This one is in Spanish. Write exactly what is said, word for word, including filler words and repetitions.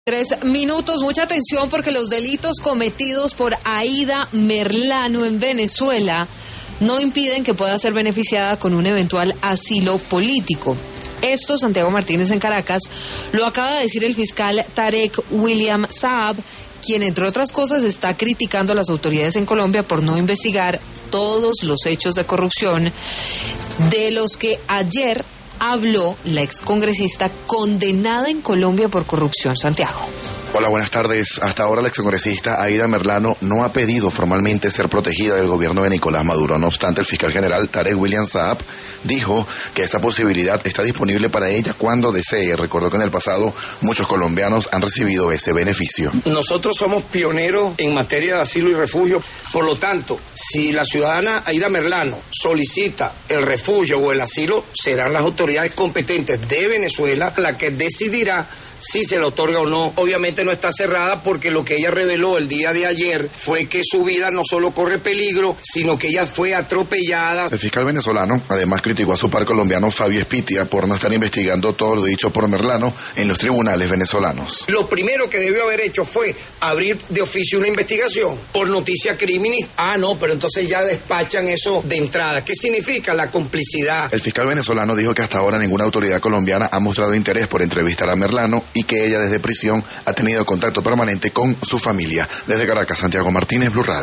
Tres minutos, mucha atención porque los delitos cometidos por Aida Merlano en Venezuela no impiden que pueda ser beneficiada con un eventual asilo político. Esto, Santiago Martínez en Caracas, lo acaba de decir el fiscal Tarek William Saab, quien entre otras cosas está criticando a las autoridades en Colombia por no investigar todos los hechos de corrupción de los que ayer habló la excongresista condenada en Colombia por corrupción. Santiago. Hola, buenas tardes. Hasta ahora la excongresista Aida Merlano no ha pedido formalmente ser protegida del gobierno de Nicolás Maduro. No obstante, el fiscal general Tarek William Saab dijo que esa posibilidad está disponible para ella cuando desee. Recordó que en el pasado muchos colombianos han recibido ese beneficio. Nosotros somos pioneros en materia de asilo y refugio. Por lo tanto, si la ciudadana Aida Merlano solicita el refugio o el asilo, serán las autoridades competentes de Venezuela las que decidirá si se le otorga o no. Obviamente no está cerrada porque lo que ella reveló el día de ayer fue que su vida no solo corre peligro, sino que ella fue atropellada. El fiscal venezolano además criticó a su par colombiano Fabio Espitia por no estar investigando todo lo dicho por Merlano en los tribunales venezolanos. Lo primero que debió haber hecho fue abrir de oficio una investigación por noticia criminis. Ah, no, pero entonces ya despachan eso de entrada. ¿Qué significa la complicidad? El fiscal venezolano dijo que hasta ahora ninguna autoridad colombiana ha mostrado interés por entrevistar a Merlano y que ella desde prisión ha tenido contacto permanente con su familia. Desde Caracas, Santiago Martínez, Blue Radio.